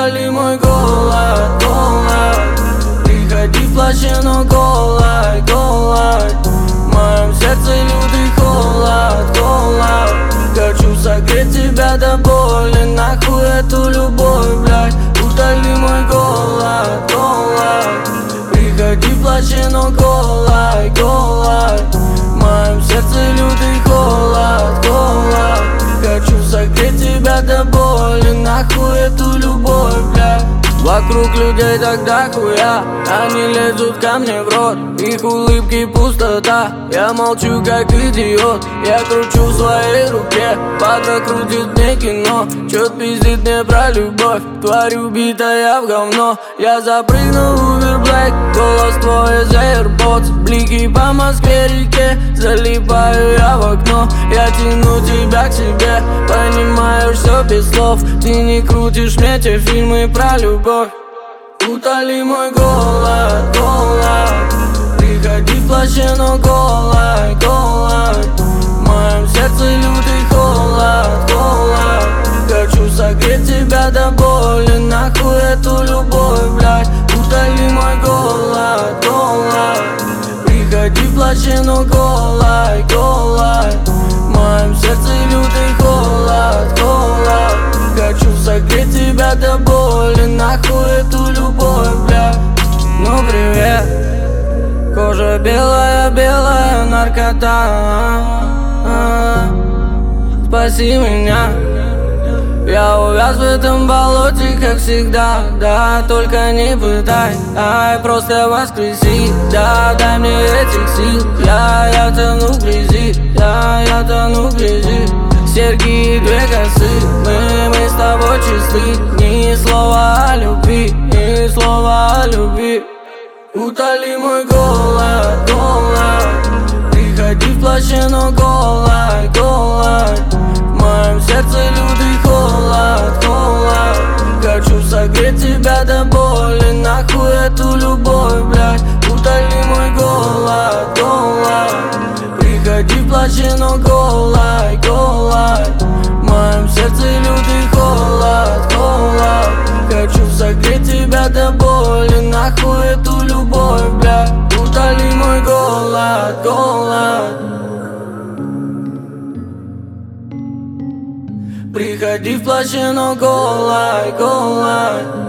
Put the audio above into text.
утоли мой голод, голод. Приходи в плаще, но голод, голод. В моем сердце лютый холод, холод. Хочу согреть тебя до боли, нахуй эту любовь, блядь. Утоли мой голод, голод. Приходи в плаще, но голод, голод. В моем сердце лютый холод, холод. Хочу согреть тебя до боли, нахуй эту любовь, блядь. Вокруг людей тогда хуя, они лезут ко мне в рот. Их улыбки пустота, я молчу как идиот. Я кручу в своей руке, падра крутит мне кино. Чё-то пиздит мне про любовь, тварь убитая в говно. Я запрыгнул в Uber Black, голос твой из AirPods. Блики по Москве-реке, залипаю я в окно. Я тяну тебя к себе, понимаешь все без слов. Ты не крутишь мне те фильмы про любовь. Утоли мой голод, голод. Приходи в плаще, но голод, голод. В моем сердце лютый холод, холод. Хочу согреть тебя до боли, нахуй эту любовь, блядь. Утоли мой голод, голод. Приходи в плаще, но голод, голод. В моем сердце лютый холод, холод. Хочу согреть тебя до боли, нахуй эту любовь, бля. Ну привет, кожа белая, белая наркота. Спаси меня, я увяз в этом болоте, как всегда. Да, только не пытай, ай, просто воскреси. Да, дай мне этих сил, я тону в грязи, я тону в грязи. Серьги и две косы, мы с тобой чисты. Ни слова о любви, ни слова о любви. Утоли мой голод, голод. Приходи в плаще, но голод, голод. В моем сердце лютый холод, холод. Хочу согреть тебя до боли, нахуй эту любовь, блядь. Утоли мой голод, голод. Приходи в плаще, но голод, голод. В моем сердце лютый холод, холод. Хочу согреть тебя до боли, нахуй эту любовь, бля. Утоли мой голод, голод. Приходи в плаще, но голод, голод.